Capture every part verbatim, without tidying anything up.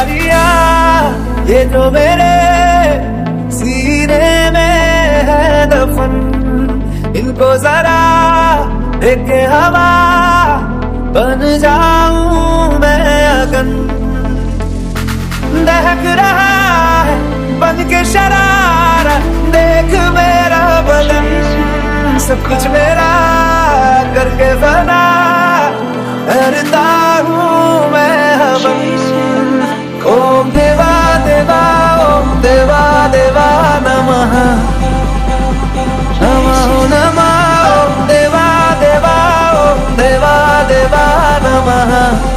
चिंगारियां ये जो मेरे सीने में है दफन, इनको जरा देखे हवा बन जाऊं मैं अगन। दहक रहा है बन के शरारा, देख मेरा बदन सब कुछ मेरा करके फना करता हूँ मैं हवन। ओम देवा देवा ओम देवा देवा नमः नमः नमः ओम देवा देवा ओम देवा देवा नमः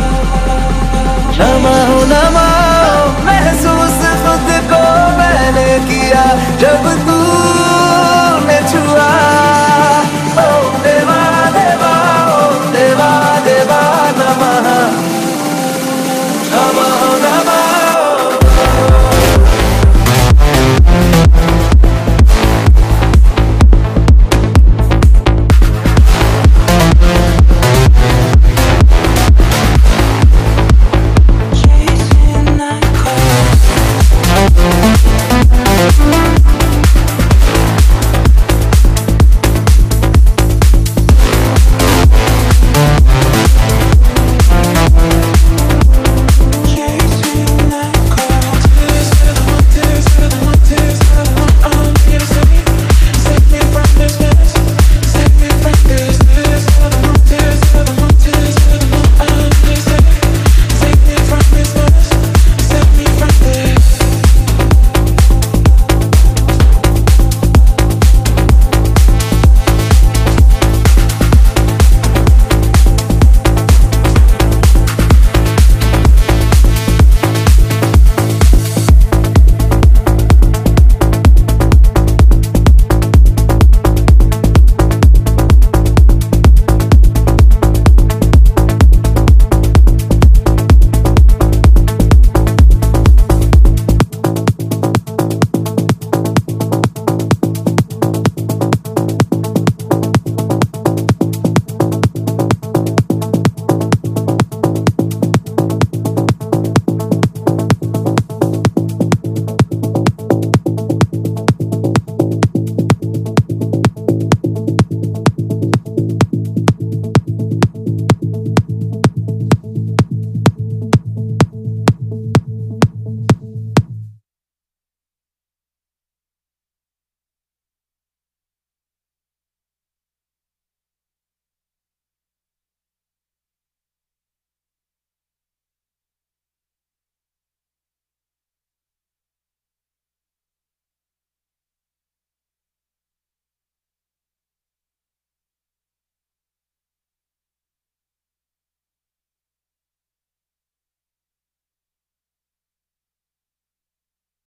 नमः नमः। महसूस खुद को मैंने किया जब तू